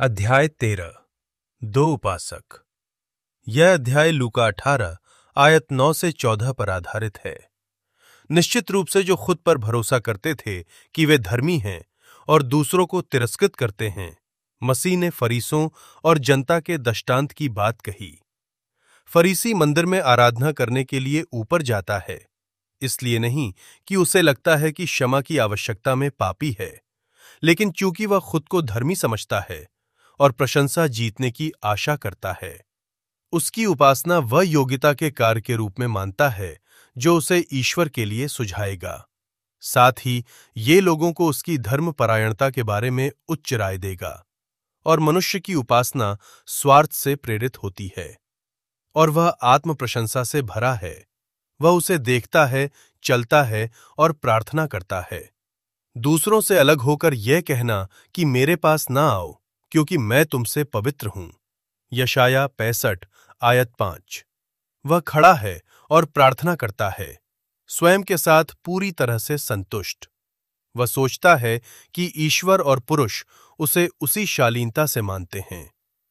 अध्याय 13 दो उपासक। यह अध्याय लूका 18 आयत 9 से 14 पर आधारित है। निश्चित रूप से जो खुद पर भरोसा करते थे कि वे धर्मी हैं और दूसरों को तिरस्कृत करते हैं, मसीह ने फरीसों और जनता के दृष्टांत की बात कही। फरीसी मंदिर में आराधना करने के लिए ऊपर जाता है, इसलिए नहीं कि उसे लगता है कि क्षमा की आवश्यकता में पापी है, लेकिन चूंकि वह खुद को धर्मी समझता है और प्रशंसा जीतने की आशा करता है। उसकी उपासना वह योग्यता के कार्य के रूप में मानता है जो उसे ईश्वर के लिए सुझाएगा। साथ ही ये लोगों को उसकी धर्मपरायणता के बारे में उच्च राय देगा। और मनुष्य की उपासना स्वार्थ से प्रेरित होती है और वह आत्म प्रशंसा से भरा है। वह उसे देखता है, चलता है और प्रार्थना करता है। दूसरों से अलग होकर यह कहना कि मेरे पास ना आओ क्योंकि मैं तुमसे पवित्र हूं। यशाया 65 आयत 5। वह खड़ा है और प्रार्थना करता है, स्वयं के साथ पूरी तरह से संतुष्ट। वह सोचता है कि ईश्वर और पुरुष उसे उसी शालीनता से मानते हैं।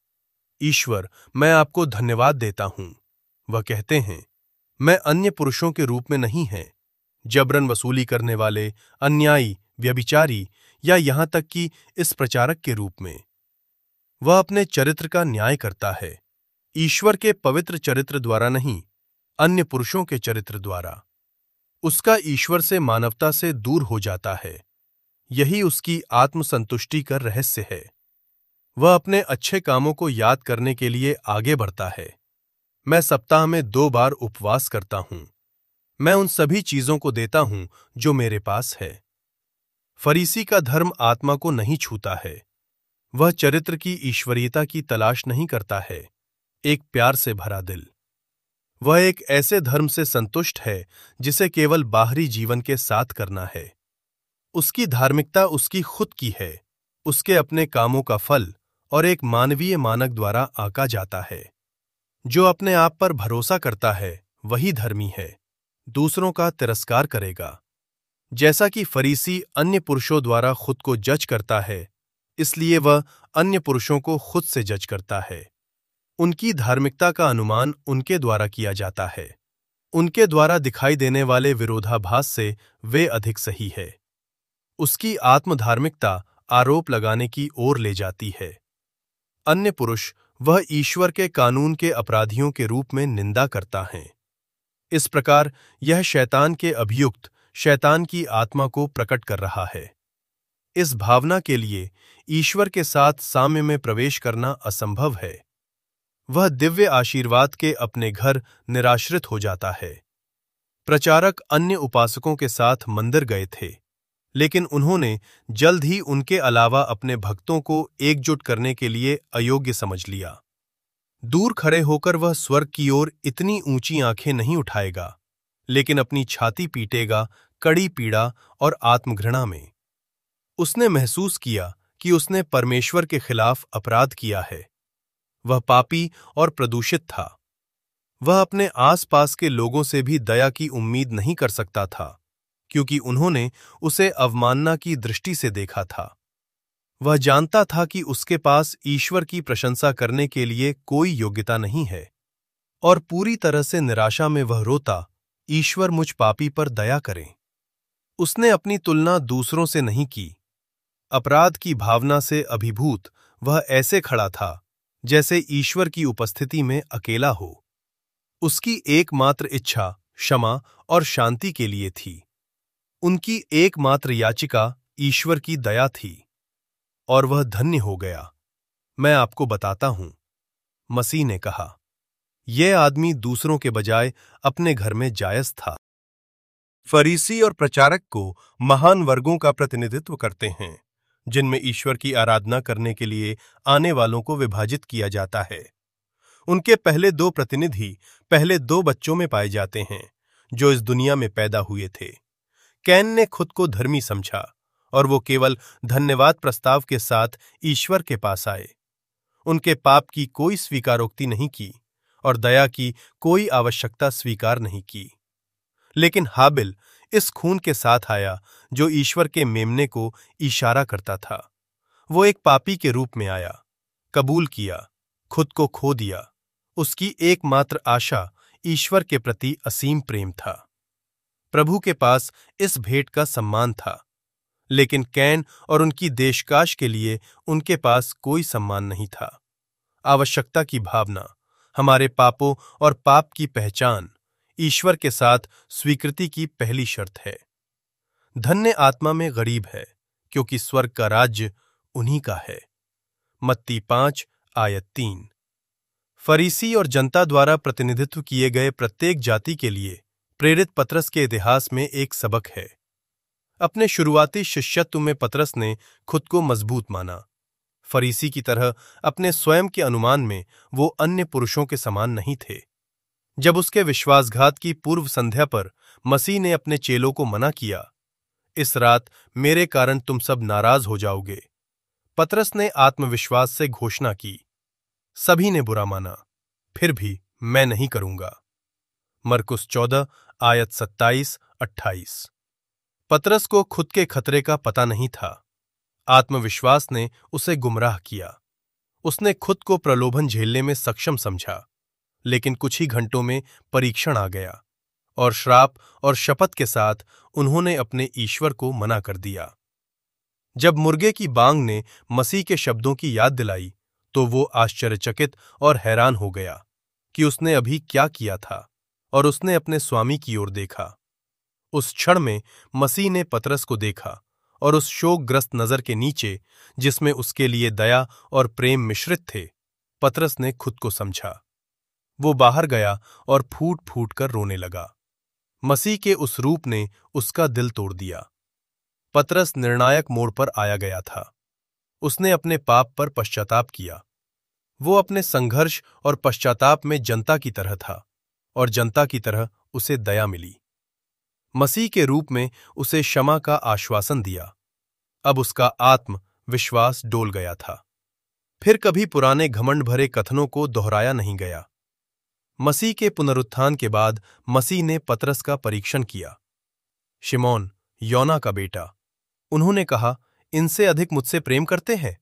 ईश्वर, मैं आपको धन्यवाद देता हूं। वह कहते हैं, मैं अन्य पुरुषों के रूप में नहीं है, जबरन वसूली करने वाले, अन्यायी, व्यभिचारी या यहां तक कि इस प्रचारक के रूप में। वह अपने चरित्र का न्याय करता है, ईश्वर के पवित्र चरित्र द्वारा नहीं, अन्य पुरुषों के चरित्र द्वारा। उसका ईश्वर से मानवता से दूर हो जाता है। यही उसकी आत्मसंतुष्टि का रहस्य है। वह अपने अच्छे कामों को याद करने के लिए आगे बढ़ता है। मैं सप्ताह में 2 बार उपवास करता हूं। मैं उन सभी चीजों को देता हूं जो मेरे पास है। फरीसी का धर्म आत्मा को नहीं छूता है। वह चरित्र की ईश्वरीयता की तलाश नहीं करता है, एक प्यार से भरा दिल। वह एक ऐसे धर्म से संतुष्ट है जिसे केवल बाहरी जीवन के साथ करना है। उसकी धार्मिकता उसकी खुद की है, उसके अपने कामों का फल और एक मानवीय मानक द्वारा आंका जाता है। जो अपने आप पर भरोसा करता है वही धर्मी है, दूसरों का तिरस्कार करेगा। जैसा कि फरीसी अन्य पुरुषों द्वारा खुद को जज करता है, इसलिए वह अन्य पुरुषों को खुद से जज करता है। उनकी धार्मिकता का अनुमान उनके द्वारा किया जाता है। उनके द्वारा दिखाई देने वाले विरोधाभास से वे अधिक सही है। उसकी आत्मधार्मिकता आरोप लगाने की ओर ले जाती है। अन्य पुरुष वह ईश्वर के कानून के अपराधियों के रूप में निंदा करता है। इस प्रकार यह शैतान के अभियुक्त शैतान की आत्मा को प्रकट कर रहा है। इस भावना के लिए ईश्वर के साथ साम्य में प्रवेश करना असंभव है। वह दिव्य आशीर्वाद के अपने घर निराश्रित हो जाता है। प्रचारक अन्य उपासकों के साथ मंदिर गए थे, लेकिन उन्होंने जल्द ही उनके अलावा अपने भक्तों को एकजुट करने के लिए अयोग्य समझ लिया। दूर खड़े होकर वह स्वर्ग की ओर इतनी ऊंची आंखें नहीं उठाएगा, लेकिन अपनी छाती पीटेगा कड़ी पीड़ा और आत्मघृणा में। उसने महसूस किया कि उसने परमेश्वर के खिलाफ अपराध किया है। वह पापी और प्रदूषित था। वह अपने आसपास के लोगों से भी दया की उम्मीद नहीं कर सकता था, क्योंकि उन्होंने उसे अवमानना की दृष्टि से देखा था। वह जानता था कि उसके पास ईश्वर की प्रशंसा करने के लिए कोई योग्यता नहीं है, और पूरी तरह से निराशा में वह रोता, ईश्वर मुझ पापी पर दया करें। उसने अपनी तुलना दूसरों से नहीं की। अपराध की भावना से अभिभूत वह ऐसे खड़ा था जैसे ईश्वर की उपस्थिति में अकेला हो। उसकी एकमात्र इच्छा क्षमा और शांति के लिए थी। उनकी एकमात्र याचिका ईश्वर की दया थी, और वह धन्य हो गया। मैं आपको बताता हूं, मसीह ने कहा, यह आदमी दूसरों के बजाय अपने घर में जायज था। फरीसी और प्रचारक को महान वर्गों का प्रतिनिधित्व करते हैं, जिनमें ईश्वर की आराधना करने के लिए आने वालों को विभाजित किया जाता है। उनके पहले 2 प्रतिनिधि पहले 2 बच्चों में पाए जाते हैं जो इस दुनिया में पैदा हुए थे। कैन ने खुद को धर्मी समझा और वो केवल धन्यवाद प्रस्ताव के साथ ईश्वर के पास आए। उनके पाप की कोई स्वीकारोक्ति नहीं की और दया की कोई आवश्यकता स्वीकार नहीं की। लेकिन हाबिल इस खून के साथ आया जो ईश्वर के मेमने को इशारा करता था। वो एक पापी के रूप में आया, कबूल किया, खुद को खो दिया। उसकी एकमात्र आशा ईश्वर के प्रति असीम प्रेम था। प्रभु के पास इस भेंट का सम्मान था, लेकिन कैन और उनकी देशकाश के लिए उनके पास कोई सम्मान नहीं था। आवश्यकता की भावना, हमारे पापों और पाप की पहचान ईश्वर के साथ स्वीकृति की पहली शर्त है। धन्य आत्मा में गरीब है, क्योंकि स्वर्ग का राज्य उन्हीं का है। मत्ती 5 आयत 3। फरीसी और जनता द्वारा प्रतिनिधित्व किए गए प्रत्येक जाति के लिए प्रेरित पतरस के इतिहास में एक सबक है। अपने शुरुआती शिष्यत्व में पतरस ने खुद को मजबूत माना। फरीसी की तरह अपने स्वयं के अनुमान में वो अन्य पुरुषों के समान नहीं थे। जब उसके विश्वासघात की पूर्व संध्या पर मसीह ने अपने चेलों को मना किया, इस रात मेरे कारण तुम सब नाराज हो जाओगे, पतरस ने आत्मविश्वास से घोषणा की, सभी ने बुरा माना, फिर भी मैं नहीं करूंगा। मरकुस 14 आयत 27-28। पतरस को खुद के खतरे का पता नहीं था। आत्मविश्वास ने उसे गुमराह किया। उसने खुद को प्रलोभन झेलने में सक्षम समझा, लेकिन कुछ ही घंटों में परीक्षण आ गया और श्राप और शपथ के साथ उन्होंने अपने ईश्वर को मना कर दिया। जब मुर्गे की बांग ने मसीह के शब्दों की याद दिलाई, तो वो आश्चर्यचकित और हैरान हो गया कि उसने अभी क्या किया था, और उसने अपने स्वामी की ओर देखा। उस क्षण में मसीह ने पतरस को देखा, और उस शोकग्रस्त नजर के नीचे, जिसमें उसके लिए दया और प्रेम मिश्रित थे, पतरस ने खुद को समझा। वो बाहर गया और फूट फूट कर रोने लगा। मसीह के उस रूप ने उसका दिल तोड़ दिया। पतरस निर्णायक मोड़ पर आया गया था। उसने अपने पाप पर पश्चाताप किया। वो अपने संघर्ष और पश्चाताप में जनता की तरह था, और जनता की तरह उसे दया मिली। मसीह के रूप में उसे क्षमा का आश्वासन दिया। अब उसका आत्म विश्वास डोल गया था। फिर कभी पुराने घमंड भरे कथनों को दोहराया नहीं गया। मसीह के पुनरुत्थान के बाद मसीह ने पतरस का परीक्षण किया। शिमोन, योना का बेटा, उन्होंने कहा, इनसे अधिक मुझसे प्रेम करते हैं?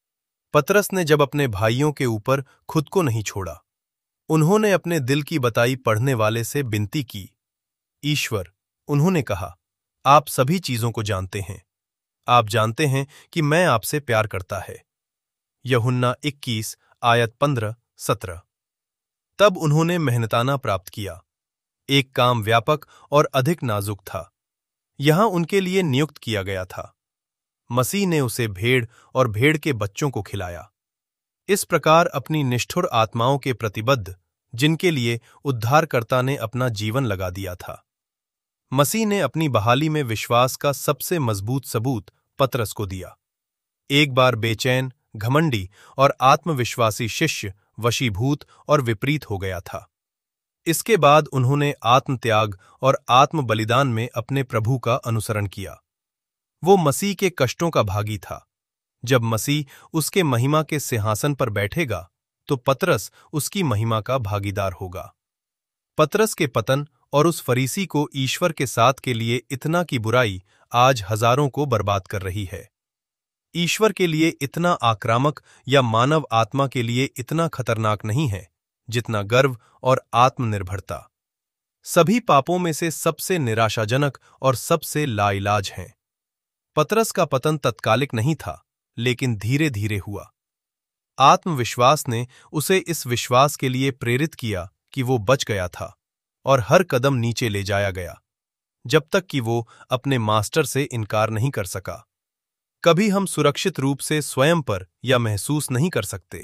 पतरस ने जब अपने भाइयों के ऊपर खुद को नहीं छोड़ा, उन्होंने अपने दिल की बताई पढ़ने वाले से विनती की। ईश्वर, उन्होंने कहा, आप सभी चीजों को जानते हैं। आप जानते हैं कि मैं आपसे प्यार करता है। यूहन्ना 21 आयत 15-17। तब उन्होंने मेहनताना प्राप्त किया। एक काम व्यापक और अधिक नाजुक था, यहां उनके लिए नियुक्त किया गया था। मसीह ने उसे भेड़ और भेड़ के बच्चों को खिलाया। इस प्रकार अपनी निष्ठुर आत्माओं के प्रतिबद्ध, जिनके लिए उद्धारकर्ता ने अपना जीवन लगा दिया था। मसीह ने अपनी बहाली में विश्वास का सबसे मजबूत सबूत पतरस को दिया। एक बार बेचैन, घमंडी और आत्मविश्वासी शिष्य वशीभूत और विपरीत हो गया था। इसके बाद उन्होंने आत्मत्याग और आत्म बलिदान में अपने प्रभु का अनुसरण किया। वो मसीह के कष्टों का भागी था। जब मसीह उसके महिमा के सिंहासन पर बैठेगा, तो पतरस उसकी महिमा का भागीदार होगा। पतरस के पतन और उस फरीसी को ईश्वर के साथ के लिए इतना की बुराई आज हजारों को बर्बाद कर रही है। ईश्वर के लिए इतना आक्रामक या मानव आत्मा के लिए इतना खतरनाक नहीं है जितना गर्व और आत्मनिर्भरता। सभी पापों में से सबसे निराशाजनक और सबसे लाइलाज हैं। पतरस का पतन तत्कालिक नहीं था, लेकिन धीरे धीरे हुआ। आत्मविश्वास ने उसे इस विश्वास के लिए प्रेरित किया कि वो बच गया था, और हर कदम नीचे ले जाया गया, जब तक कि वो अपने मास्टर से इनकार नहीं कर सका। कभी हम सुरक्षित रूप से स्वयं पर या महसूस नहीं कर सकते।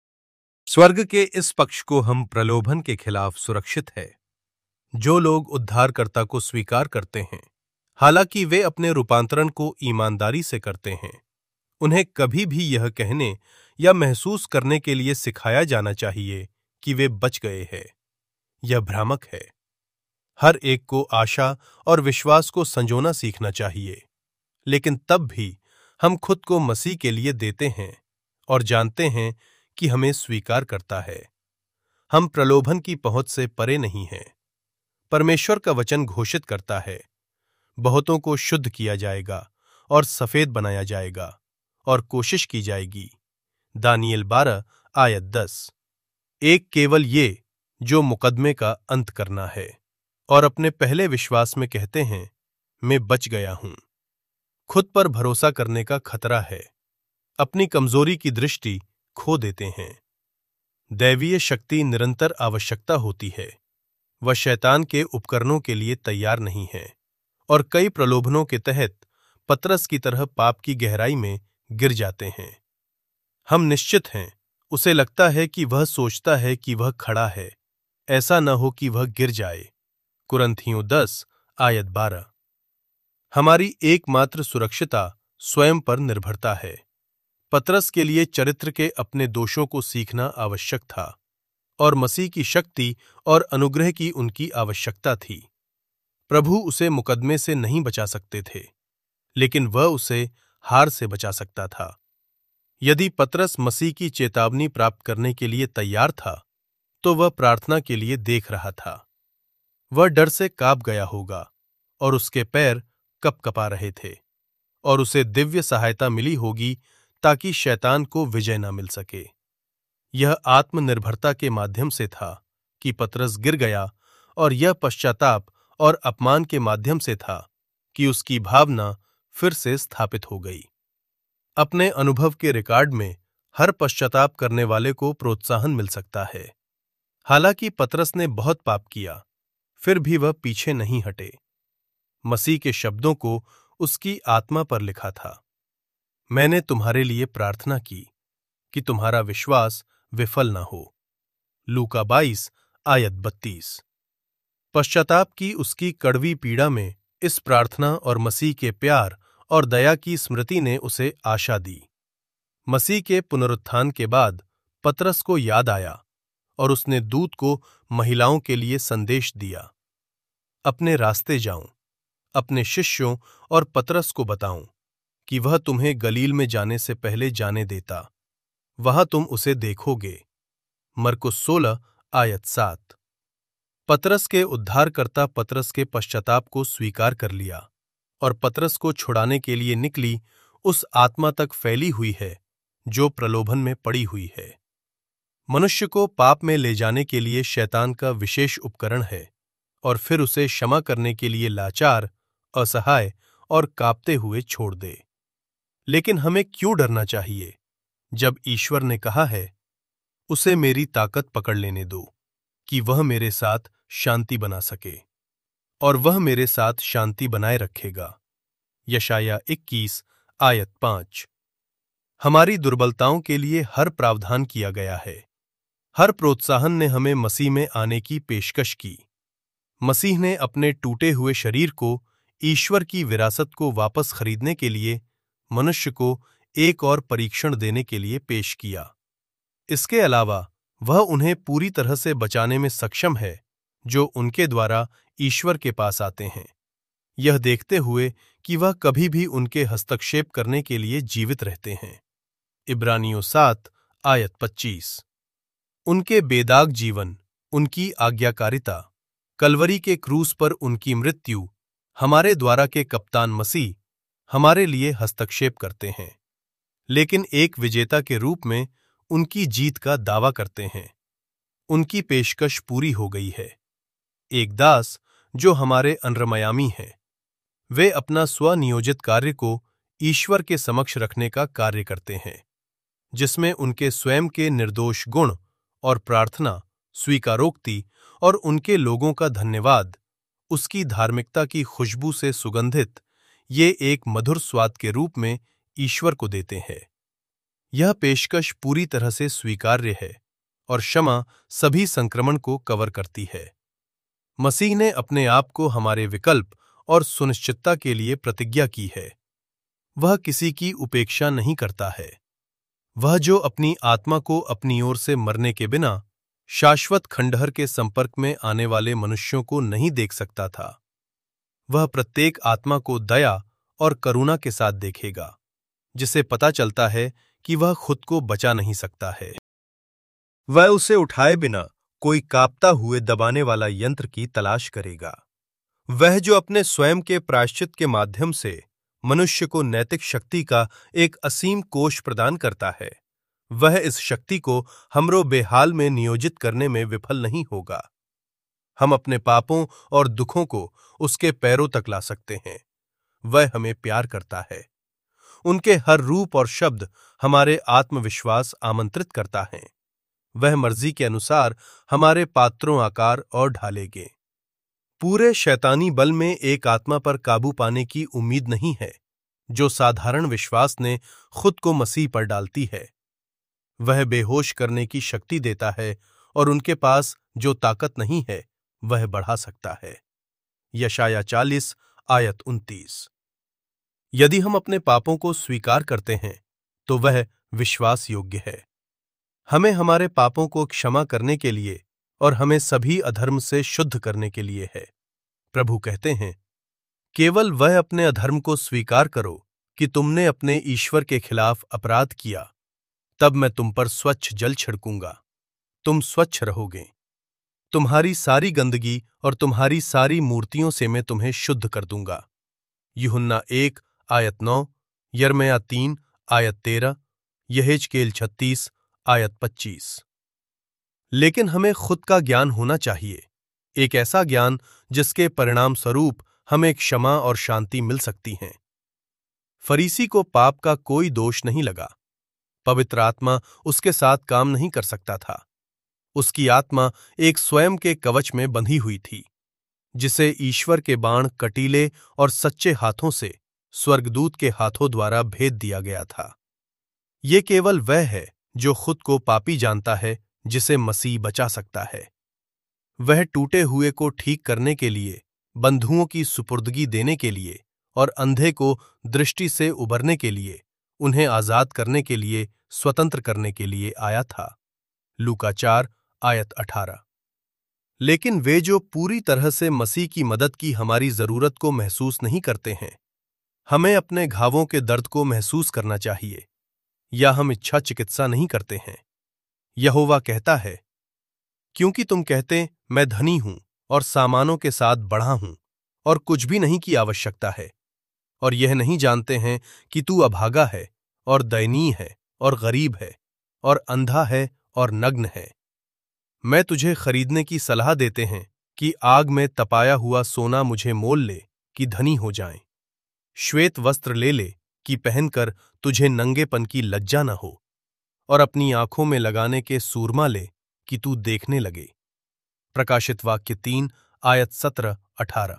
स्वर्ग के इस पक्ष को हम प्रलोभन के खिलाफ सुरक्षित है। जो लोग उद्धारकर्ता को स्वीकार करते हैं, हालांकि वे अपने रूपांतरण को ईमानदारी से करते हैं, उन्हें कभी भी यह कहने या महसूस करने के लिए सिखाया जाना चाहिए कि वे बच गए हैं। यह भ्रामक है। हर एक को आशा और विश्वास को संजोना सीखना चाहिए, लेकिन तब भी हम खुद को मसीह के लिए देते हैं और जानते हैं कि हमें स्वीकार करता है। हम प्रलोभन की पहुंच से परे नहीं हैं। परमेश्वर का वचन घोषित करता है, बहुतों को शुद्ध किया जाएगा और सफेद बनाया जाएगा और कोशिश की जाएगी। दानियेल 12 आयत 10। एक केवल ये जो मुकदमे का अंत करना है और अपने पहले विश्वास में कहते हैं, मैं बच गया हूं। खुद पर भरोसा करने का खतरा है, अपनी कमजोरी की दृष्टि खो देते हैं। दैवीय शक्ति निरंतर आवश्यकता होती है। वह शैतान के उपकरणों के लिए तैयार नहीं है और कई प्रलोभनों के तहत पतरस की तरह पाप की गहराई में गिर जाते हैं। हम निश्चित हैं, उसे लगता है कि वह सोचता है कि वह खड़ा है, ऐसा न हो कि वह गिर जाए। कुरिन्थियों 10 आयत 12। हमारी एकमात्र सुरक्षिता स्वयं पर निर्भरता है। पतरस के लिए चरित्र के अपने दोषों को सीखना आवश्यक था और मसीह की शक्ति और अनुग्रह की उनकी आवश्यकता थी। प्रभु उसे मुकदमे से नहीं बचा सकते थे, लेकिन वह उसे हार से बचा सकता था। यदि पतरस मसीह की चेतावनी प्राप्त करने के लिए तैयार था, तो वह प्रार्थना के लिए देख रहा था। वह डर से कांप गया होगा और उसके पैर कपकपा रहे थे और उसे दिव्य सहायता मिली होगी ताकि शैतान को विजय न मिल सके। यह आत्मनिर्भरता के माध्यम से था कि पतरस गिर गया और यह पश्चाताप और अपमान के माध्यम से था कि उसकी भावना फिर से स्थापित हो गई। अपने अनुभव के रिकॉर्ड में हर पश्चाताप करने वाले को प्रोत्साहन मिल सकता है। हालांकि पतरस ने बहुत पाप किया, फिर भी वह पीछे नहीं हटे। मसीह के शब्दों को उसकी आत्मा पर लिखा था, मैंने तुम्हारे लिए प्रार्थना की कि तुम्हारा विश्वास विफल न हो। लूका 22 आयत 32। पश्चाताप की उसकी कड़वी पीड़ा में इस प्रार्थना और मसीह के प्यार और दया की स्मृति ने उसे आशा दी। मसीह के पुनरुत्थान के बाद पतरस को याद आया और उसने दूत को महिलाओं के लिए संदेश दिया, अपने रास्ते जाऊं, अपने शिष्यों और पतरस को बताऊं कि वह तुम्हें गलील में जाने से पहले जाने देता, वहां तुम उसे देखोगे। मरकुस 16 आयत 7। पतरस के उद्धारकर्ता पतरस के पश्चाताप को स्वीकार कर लिया और पतरस को छुड़ाने के लिए निकली उस आत्मा तक फैली हुई है जो प्रलोभन में पड़ी हुई है। मनुष्य को पाप में ले जाने के लिए शैतान का विशेष उपकरण है और फिर उसे क्षमा करने के लिए लाचार, असहाय और कांपते हुए छोड़ दे। लेकिन हमें क्यों डरना चाहिए जब ईश्वर ने कहा है, उसे मेरी ताकत पकड़ लेने दो कि वह मेरे साथ शांति बना सके और वह मेरे साथ शांति बनाए रखेगा। यशाया 21 आयत 5। हमारी दुर्बलताओं के लिए हर प्रावधान किया गया है। हर प्रोत्साहन ने हमें मसीह में आने की पेशकश की। मसीह ने अपने टूटे हुए शरीर को ईश्वर की विरासत को वापस खरीदने के लिए मनुष्य को एक और परीक्षण देने के लिए पेश किया। इसके अलावा वह उन्हें पूरी तरह से बचाने में सक्षम है जो उनके द्वारा ईश्वर के पास आते हैं, यह देखते हुए कि वह कभी भी उनके हस्तक्षेप करने के लिए जीवित रहते हैं। इब्रानियों 7 आयत 25। उनके बेदाग जीवन, उनकी आज्ञाकारिता, कलवरी के क्रूस पर उनकी मृत्यु, हमारे द्वारा के कप्तान मसीह हमारे लिए हस्तक्षेप करते हैं, लेकिन एक विजेता के रूप में उनकी जीत का दावा करते हैं। उनकी पेशकश पूरी हो गई है। एक दास जो हमारे अनरमयामी हैं, वे अपना स्वनियोजित कार्य को ईश्वर के समक्ष रखने का कार्य करते हैं, जिसमें उनके स्वयं के निर्दोष गुण और प्रार्थना, स्वीकारोक्ति और उनके लोगों का धन्यवाद, उसकी धार्मिकता की खुशबू से सुगंधित ये एक मधुर स्वाद के रूप में ईश्वर को देते हैं। यह पेशकश पूरी तरह से स्वीकार्य है और क्षमा सभी संक्रमण को कवर करती है। मसीह ने अपने आप को हमारे विकल्प और सुनिश्चितता के लिए प्रतिज्ञा की है। वह किसी की उपेक्षा नहीं करता है। वह जो अपनी आत्मा को अपनी ओर से मरने के बिना शाश्वत खंडहर के संपर्क में आने वाले मनुष्यों को नहीं देख सकता था, वह प्रत्येक आत्मा को दया और करुणा के साथ देखेगा, जिसे पता चलता है कि वह खुद को बचा नहीं सकता है। वह उसे उठाए बिना कोई कांपता हुए दबाने वाला यंत्र की तलाश करेगा। वह जो अपने स्वयं के प्रायश्चित के माध्यम से मनुष्य को नैतिक शक्ति का एक असीम कोष प्रदान करता है, वह इस शक्ति को हमरो बेहाल में नियोजित करने में विफल नहीं होगा। हम अपने पापों और दुखों को उसके पैरों तक ला सकते हैं। वह हमें प्यार करता है। उनके हर रूप और शब्द हमारे आत्मविश्वास आमंत्रित करता है। वह मर्जी के अनुसार हमारे पात्रों आकार और ढालेंगे। पूरे शैतानी बल में एक आत्मा पर काबू पाने की उम्मीद नहीं है जो साधारण विश्वास ने खुद को मसीह पर डालती है। वह बेहोश करने की शक्ति देता है और उनके पास जो ताकत नहीं है वह बढ़ा सकता है। यशाया 40 आयत 29। यदि हम अपने पापों को स्वीकार करते हैं तो वह विश्वास योग्य है। हमें हमारे पापों को क्षमा करने के लिए और हमें सभी अधर्म से शुद्ध करने के लिए है। प्रभु कहते हैं, केवल वह अपने अधर्म को स्वीकार करो कि तुमने अपने ईश्वर के खिलाफ अपराध किया, तब मैं तुम पर स्वच्छ जल छिड़कूंगा, तुम स्वच्छ रहोगे। तुम्हारी सारी गंदगी और तुम्हारी सारी मूर्तियों से मैं तुम्हें शुद्ध कर दूंगा। यूहन्ना 1 आयत 9, यिर्मयाह 3 आयत 13, यहेजकेल 36 आयत 25। लेकिन हमें खुद का ज्ञान होना चाहिए, एक ऐसा ज्ञान जिसके परिणाम स्वरूप हमें क्षमा और शांति मिल सकती हैं। फरीसी को पाप का कोई दोष नहीं लगा। पवित्र आत्मा उसके साथ काम नहीं कर सकता था। उसकी आत्मा एक स्वयं के कवच में बंधी हुई थी, जिसे ईश्वर के बाण कटीले और सच्चे हाथों से स्वर्गदूत के हाथों द्वारा भेद दिया गया था। ये केवल वह है जो खुद को पापी जानता है जिसे मसीह बचा सकता है। वह टूटे हुए को ठीक करने के लिए, बंधुओं की सुपुर्दगी देने के लिए और अंधे को दृष्टि से उबरने के लिए, उन्हें आजाद करने के लिए, स्वतंत्र करने के लिए आया था। लूका 4 आयत 18। लेकिन वे जो पूरी तरह से मसीह की मदद की हमारी जरूरत को महसूस नहीं करते हैं, हमें अपने घावों के दर्द को महसूस करना चाहिए, या हम इच्छा चिकित्सा नहीं करते हैं। यहोवा कहता है, क्योंकि तुम कहते मैं धनी हूं और सामानों के साथ बढ़ा हूं और कुछ भी नहीं की आवश्यकता है, और यह नहीं जानते हैं कि तू अभागा है और दयनीय है और गरीब है और अंधा है और नग्न है। मैं तुझे खरीदने की सलाह देते हैं कि आग में तपाया हुआ सोना मुझे मोल ले कि धनी हो जाएं। श्वेत वस्त्र ले ले कि पहनकर तुझे नंगेपन की लज्जा न हो, और अपनी आंखों में लगाने के सूरमा ले कि तू देखने लगे। प्रकाशित वाक्य 3 आयत 17-18।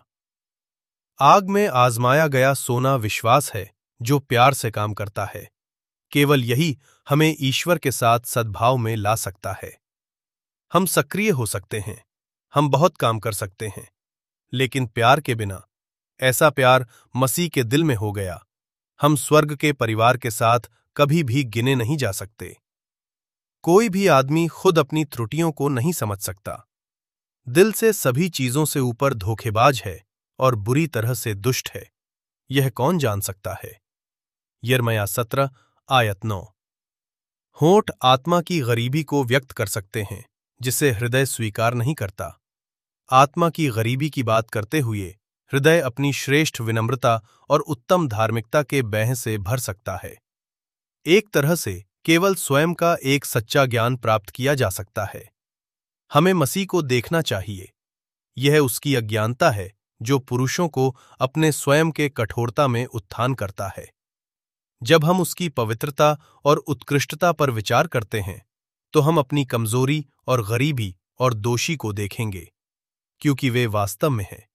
आग में आजमाया गया सोना विश्वास है जो प्यार से काम करता है। केवल यही हमें ईश्वर के साथ सद्भाव में ला सकता है। हम सक्रिय हो सकते हैं, हम बहुत काम कर सकते हैं, लेकिन प्यार के बिना, ऐसा प्यार मसीह के दिल में हो गया, हम स्वर्ग के परिवार के साथ कभी भी गिने नहीं जा सकते। कोई भी आदमी खुद अपनी त्रुटियों को नहीं समझ सकता। दिल से सभी चीजों से ऊपर धोखेबाज है और बुरी तरह से दुष्ट है, यह कौन जान सकता है। यिर्मयाह 17 आयत 9। होंठ आत्मा की गरीबी को व्यक्त कर सकते हैं जिसे हृदय स्वीकार नहीं करता। आत्मा की गरीबी की बात करते हुए हृदय अपनी श्रेष्ठ विनम्रता और उत्तम धार्मिकता के बैं से भर सकता है। एक तरह से केवल स्वयं का एक सच्चा ज्ञान प्राप्त किया जा सकता है। हमें मसीह को देखना चाहिए। यह उसकी अज्ञानता है जो पुरुषों को अपने स्वयं के कठोरता में उत्थान करता है। जब हम उसकी पवित्रता और उत्कृष्टता पर विचार करते हैं तो हम अपनी कमजोरी और गरीबी और दोषी को देखेंगे, क्योंकि वे वास्तव में हैं।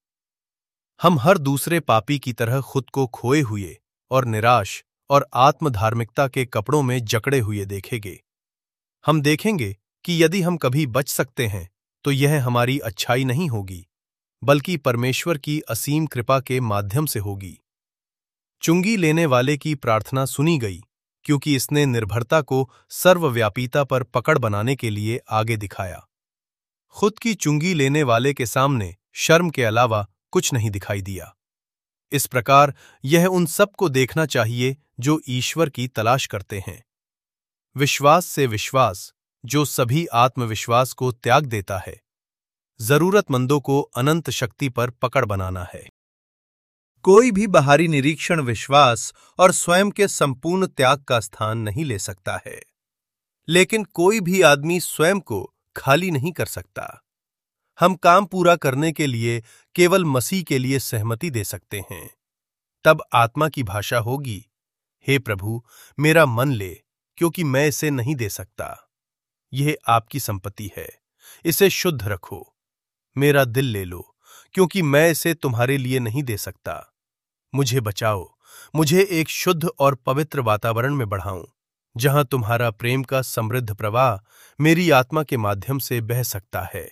हम हर दूसरे पापी की तरह खुद को खोए हुए और निराश और आत्मधार्मिकता के कपड़ों में जकड़े हुए देखेंगे। हम देखेंगे कि यदि हम कभी बच सकते हैं तो यह हमारी अच्छाई नहीं होगी, बल्कि परमेश्वर की असीम कृपा के माध्यम से होगी। चुंगी लेने वाले की प्रार्थना सुनी गई क्योंकि इसने निर्भरता को सर्वव्यापीता पर पकड़ बनाने के लिए आगे दिखाया। खुद की चुंगी लेने वाले के सामने शर्म के अलावा कुछ नहीं दिखाई दिया। इस प्रकार यह उन सब को देखना चाहिए जो ईश्वर की तलाश करते हैं। विश्वास से विश्वास जो सभी आत्मविश्वास को त्याग देता है, जरूरतमंदों को अनंत शक्ति पर पकड़ बनाना है। कोई भी बाहरी निरीक्षण विश्वास और स्वयं के संपूर्ण त्याग का स्थान नहीं ले सकता है। लेकिन कोई भी आदमी स्वयं को खाली नहीं कर सकता। हम काम पूरा करने के लिए केवल मसीह के लिए सहमति दे सकते हैं। तब आत्मा की भाषा होगी, हे प्रभु, मेरा मन ले, क्योंकि मैं इसे नहीं दे सकता। यह आपकी संपत्ति है, इसे शुद्ध रखो। मेरा दिल ले लो, क्योंकि मैं इसे तुम्हारे लिए नहीं दे सकता। मुझे बचाओ, मुझे एक शुद्ध और पवित्र वातावरण में बढ़ाऊं, जहां तुम्हारा प्रेम का समृद्ध प्रवाह मेरी आत्मा के माध्यम से बह सकता है।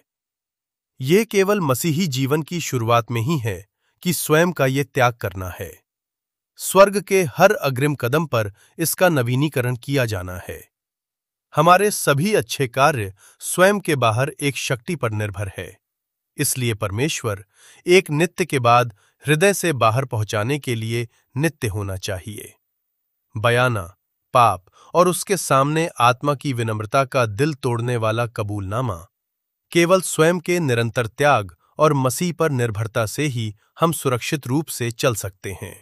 यह केवल मसीही जीवन की शुरुआत में ही है कि स्वयं का यह त्याग करना है। स्वर्ग के हर अग्रिम कदम पर इसका नवीनीकरण किया जाना है। हमारे सभी अच्छे कार्य स्वयं के बाहर एक शक्ति पर निर्भर है। इसलिए परमेश्वर एक नित्य के बाद हृदय से बाहर पहुंचाने के लिए नित्य होना चाहिए। बयाना, पाप और उसके सामने आत्मा की विनम्रता का दिल तोड़ने वाला कबूलनामा, केवल स्वयं के निरंतर त्याग और मसीह पर निर्भरता से ही हम सुरक्षित रूप से चल सकते हैं।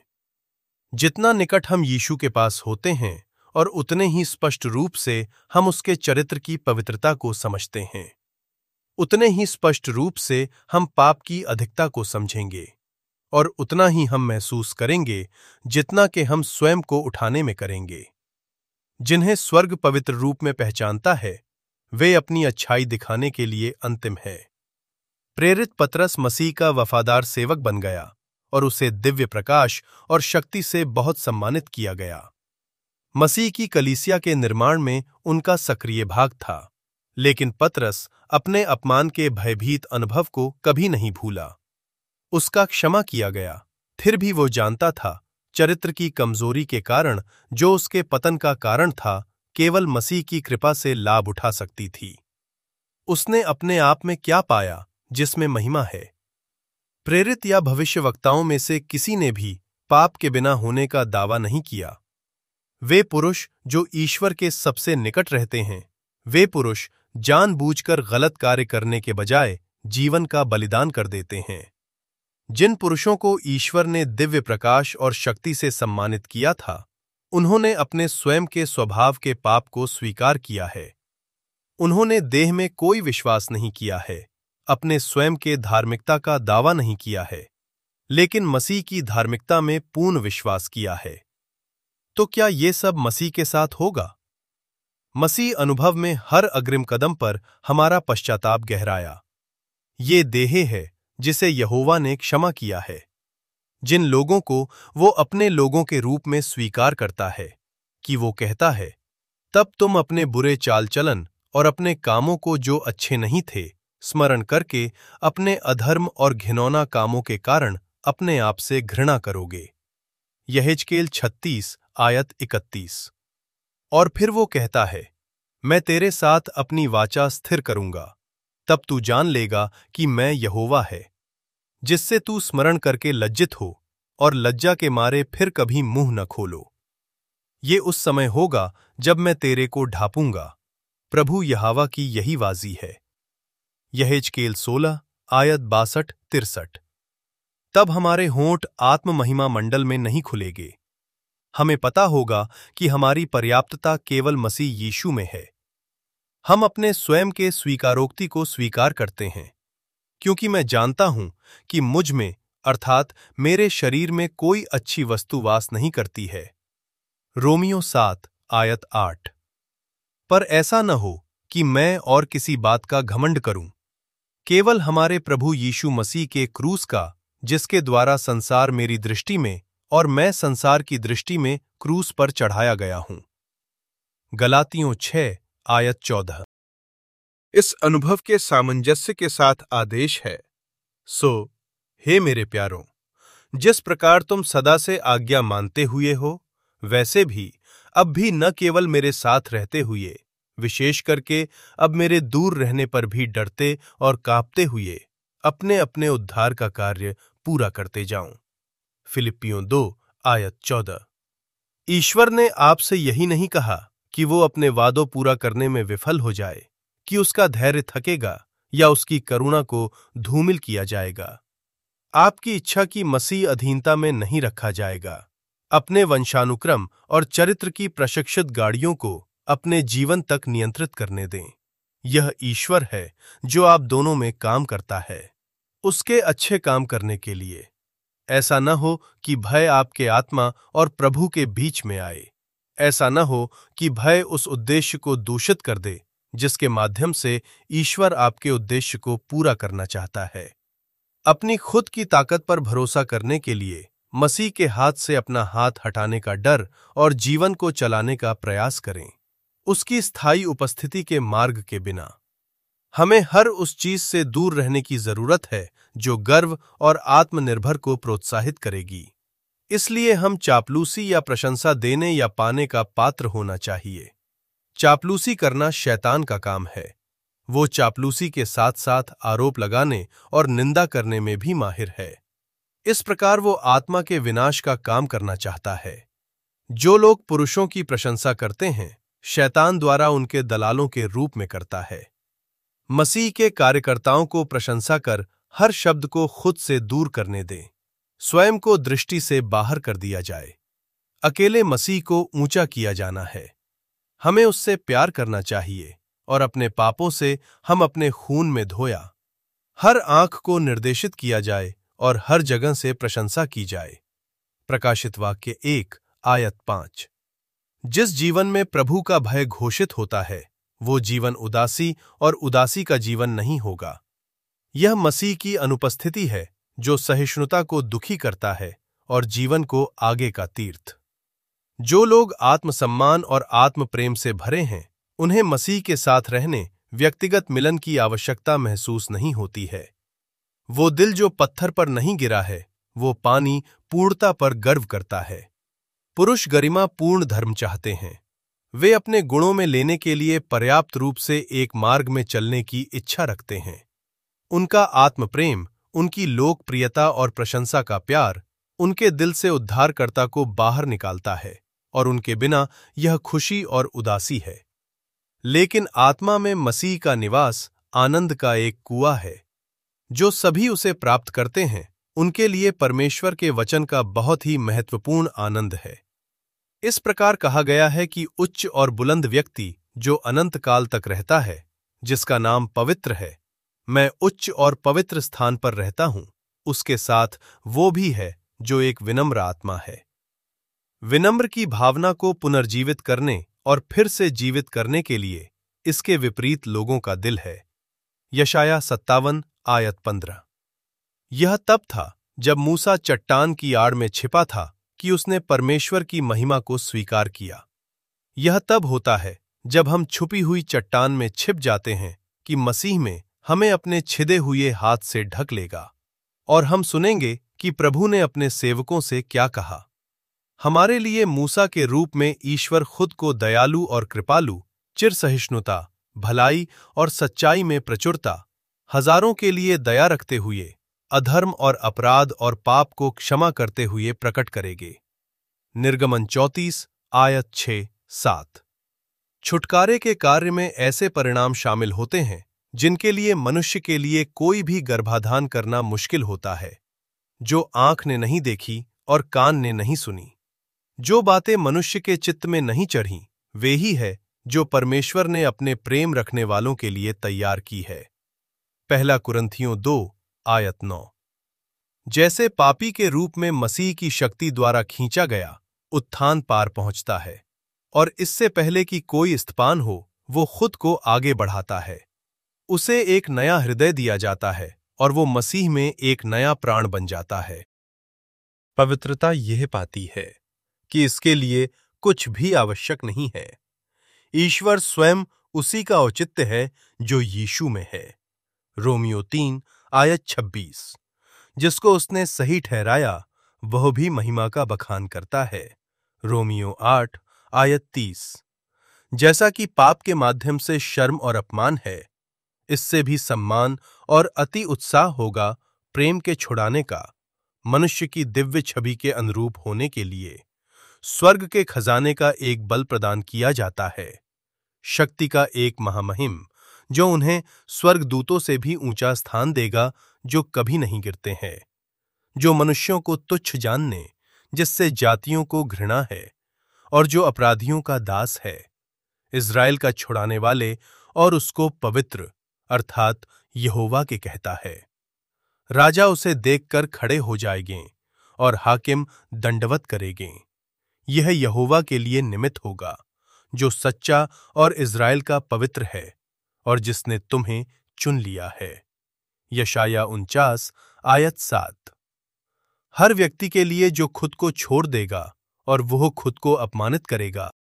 जितना निकट हम यीशु के पास होते हैं और उतने ही स्पष्ट रूप से हम उसके चरित्र की पवित्रता को समझते हैं, उतने ही स्पष्ट रूप से हम पाप की अधिकता को समझेंगे और उतना ही हम महसूस करेंगे जितना कि हम स्वयं को उठाने में करेंगे। जिन्हें स्वर्ग पवित्र रूप में पहचानता है, वे अपनी अच्छाई दिखाने के लिए अंतिम है। प्रेरित पतरस मसीह का वफादार सेवक बन गया और उसे दिव्य प्रकाश और शक्ति से बहुत सम्मानित किया गया। मसीह की कलीसिया के निर्माण में उनका सक्रिय भाग था, लेकिन पतरस अपने अपमान के भयभीत अनुभव को कभी नहीं भूला। उसका क्षमा किया गया, फिर भी वो जानता था चरित्र की कमजोरी के कारण जो उसके पतन का कारण था, केवल मसीह की कृपा से लाभ उठा सकती थी। उसने अपने आप में क्या पाया जिसमें महिमा है? प्रेरित या भविष्यवक्ताओं में से किसी ने भी पाप के बिना होने का दावा नहीं किया। वे पुरुष जो ईश्वर के सबसे निकट रहते हैं, वे पुरुष जानबूझकर गलत कार्य करने के बजाय जीवन का बलिदान कर देते हैं। जिन पुरुषों को ईश्वर ने दिव्य प्रकाश और शक्ति से सम्मानित किया था, उन्होंने अपने स्वयं के स्वभाव के पाप को स्वीकार किया है। उन्होंने देह में कोई विश्वास नहीं किया है, अपने स्वयं के धार्मिकता का दावा नहीं किया है, लेकिन मसीह की धार्मिकता में पूर्ण विश्वास किया है। तो क्या ये सब मसीह के साथ होगा? मसीह अनुभव में हर अग्रिम कदम पर हमारा पश्चाताप गहराया। ये देह है जिसे यहोवा ने क्षमा किया है। जिन लोगों को वो अपने लोगों के रूप में स्वीकार करता है, कि वो कहता है, तब तुम अपने बुरे चाल चलन और अपने कामों को जो अच्छे नहीं थे स्मरण करके अपने अधर्म और घिनौना कामों के कारण अपने आप से घृणा करोगे। यहेजकेल 36 आयत 31। और फिर वो कहता है, मैं तेरे साथ अपनी वाचा स्थिर करूंगा, तब तू जान लेगा कि मैं यहोवा है, जिससे तू स्मरण करके लज्जित हो और लज्जा के मारे फिर कभी मुंह न खोलो। ये उस समय होगा जब मैं तेरे को ढापूंगा। प्रभु यहोवा की यही वाजी है। यहेजकेल 16 आयत 62-63। तब हमारे होंठ आत्म महिमा मंडल में नहीं खुलेंगे। हमें पता होगा कि हमारी पर्याप्तता केवल मसीह यीशु में है। हम अपने स्वयं के स्वीकारोक्ति को स्वीकार करते हैं, क्योंकि मैं जानता हूं कि मुझ में अर्थात मेरे शरीर में कोई अच्छी वस्तु वास नहीं करती है। रोमियो 7 आयत 8। पर ऐसा न हो कि मैं और किसी बात का घमंड करूं, केवल हमारे प्रभु यीशु मसीह के क्रूस का, जिसके द्वारा संसार मेरी दृष्टि में और मैं संसार की दृष्टि में क्रूस पर चढ़ाया गया हूं। गलातियों 6 आयत 14। इस अनुभव के सामंजस्य के साथ आदेश है, सो हे मेरे प्यारों, जिस प्रकार तुम सदा से आज्ञा मानते हुए हो, वैसे भी अब भी न केवल मेरे साथ रहते हुए, विशेष करके अब मेरे दूर रहने पर भी डरते और कांपते हुए अपने अपने उद्धार का कार्य पूरा करते जाऊं। फिलिप्पियों 2 आयत 14। ईश्वर ने आपसे यही नहीं कहा कि वो अपने वादों पूरा करने में विफल हो जाए, कि उसका धैर्य थकेगा या उसकी करुणा को धूमिल किया जाएगा। आपकी इच्छा की मसीह अधीनता में नहीं रखा जाएगा। अपने वंशानुक्रम और चरित्र की प्रशिक्षित गाड़ियों को अपने जीवन तक नियंत्रित करने दें। यह ईश्वर है जो आप दोनों में काम करता है, उसके अच्छे काम करने के लिए। ऐसा न हो कि भय आपके आत्मा और प्रभु के बीच में आए। ऐसा न हो कि भय उस उद्देश्य को दूषित कर दे जिसके माध्यम से ईश्वर आपके उद्देश्य को पूरा करना चाहता है। अपनी खुद की ताकत पर भरोसा करने के लिए मसीह के हाथ से अपना हाथ हटाने का डर और जीवन को चलाने का प्रयास करें, उसकी स्थायी उपस्थिति के मार्ग के बिना। हमें हर उस चीज से दूर रहने की जरूरत है जो गर्व और आत्मनिर्भर को प्रोत्साहित करेगी। इसलिए हम चापलूसी या प्रशंसा देने या पाने का पात्र होना चाहिए। चापलूसी करना शैतान का काम है। वो चापलूसी के साथ साथ आरोप लगाने और निंदा करने में भी माहिर है। इस प्रकार वो आत्मा के विनाश का काम करना चाहता है। जो लोग पुरुषों की प्रशंसा करते हैं, शैतान द्वारा उनके दलालों के रूप में करता है। मसीह के कार्यकर्ताओं को प्रशंसा कर हर शब्द को खुद से दूर करने दें। स्वयं को दृष्टि से बाहर कर दिया जाए। अकेले मसीह को ऊंचा किया जाना है। हमें उससे प्यार करना चाहिए और अपने पापों से हम अपने खून में धोया। हर आंख को निर्देशित किया जाए और हर जगह से प्रशंसा की जाए। प्रकाशित वाक्य 1 आयत 5। जिस जीवन में प्रभु का भय घोषित होता है, वो जीवन उदासी और उदासी का जीवन नहीं होगा। यह मसीह की अनुपस्थिति है जो सहिष्णुता को दुखी करता है और जीवन को आगे का तीर्थ। जो लोग आत्मसम्मान और आत्म प्रेम से भरे हैं, उन्हें मसीह के साथ रहने, व्यक्तिगत मिलन की आवश्यकता महसूस नहीं होती है। वो दिल जो पत्थर पर नहीं गिरा है, वो पानी पूर्णता पर गर्व करता है। पुरुष गरिमा पूर्ण धर्म चाहते हैं। वे अपने गुणों में लेने के लिए पर्याप्त रूप से एक मार्ग में चलने की इच्छा रखते हैं। उनका आत्म प्रेम, उनकी लोकप्रियता और प्रशंसा का प्यार उनके दिल से उद्धारकर्ता को बाहर निकालता है और उनके बिना यह खुशी और उदासी है। लेकिन आत्मा में मसीह का निवास आनंद का एक कुआं है। जो सभी उसे प्राप्त करते हैं, उनके लिए परमेश्वर के वचन का बहुत ही महत्वपूर्ण आनंद है। इस प्रकार कहा गया है कि उच्च और बुलंद व्यक्ति जो अनंत काल तक रहता है, जिसका नाम पवित्र है, मैं उच्च और पवित्र स्थान पर रहता हूं, उसके साथ वो भी है जो एक विनम्र आत्मा है। विनम्र की भावना को पुनर्जीवित करने और फिर से जीवित करने के लिए इसके विपरीत लोगों का दिल है। यशाया 57 आयत 15। यह तब था जब मूसा चट्टान की आड़ में छिपा था कि उसने परमेश्वर की महिमा को स्वीकार किया। यह तब होता है जब हम छुपी हुई चट्टान में छिप जाते हैं कि मसीह में हमें अपने छिदे हुए हाथ से ढक लेगा और हम सुनेंगे कि प्रभु ने अपने सेवकों से क्या कहा। हमारे लिए मूसा के रूप में ईश्वर खुद को दयालु और कृपालु, चिरसहिष्णुता, भलाई और सच्चाई में प्रचुरता, हजारों के लिए दया रखते हुए, अधर्म और अपराध और पाप को क्षमा करते हुए प्रकट करेंगे। निर्गमन 34 आयत 6-7। छुटकारे के कार्य में ऐसे परिणाम शामिल होते हैं जिनके लिए मनुष्य के लिए कोई भी गर्भाधान करना मुश्किल होता है, जो आंख ने नहीं देखी और कान ने नहीं सुनी। जो बातें मनुष्य के चित्त में नहीं चढ़ीं, वे ही है जो परमेश्वर ने अपने प्रेम रखने वालों के लिए तैयार की है। पहला कुरिन्थियों 2 आयत 9। जैसे पापी के रूप में मसीह की शक्ति द्वारा खींचा गया उत्थान पार पहुंचता है, और इससे पहले कि कोई स्तपान हो, वो खुद को आगे बढ़ाता है। उसे एक नया हृदय दिया जाता है और वो मसीह में एक नया प्राण बन जाता है। पवित्रता यह पाती है कि इसके लिए कुछ भी आवश्यक नहीं है। ईश्वर स्वयं उसी का औचित्य है जो यीशु में है। रोमियो 3 आयत 26। जिसको उसने सही ठहराया वह भी महिमा का बखान करता है। रोमियो 8 आयत 30। जैसा कि पाप के माध्यम से शर्म और अपमान है, इससे भी सम्मान और अति उत्साह होगा प्रेम के छुड़ाने का, मनुष्य की दिव्य छवि के अनुरूप होने के लिए। स्वर्ग के खजाने का एक बल प्रदान किया जाता है, शक्ति का एक महामहिम जो उन्हें स्वर्गदूतों से भी ऊंचा स्थान देगा, जो कभी नहीं गिरते हैं, जो मनुष्यों को तुच्छ जानने, जिससे जातियों को घृणा है, और जो अपराधियों का दास है। इज़राइल का छुड़ाने वाले और उसको पवित्र अर्थात यहोवा के कहता है। राजा उसे देखकर खड़े हो जाएंगे और हाकिम दंडवत करेंगे। यह यहोवा के लिए निमित्त होगा जो सच्चा और इज़राइल का पवित्र है और जिसने तुम्हें चुन लिया है। यशाया 49 आयत 7। हर व्यक्ति के लिए जो खुद को छोड़ देगा और वह खुद को अपमानित करेगा,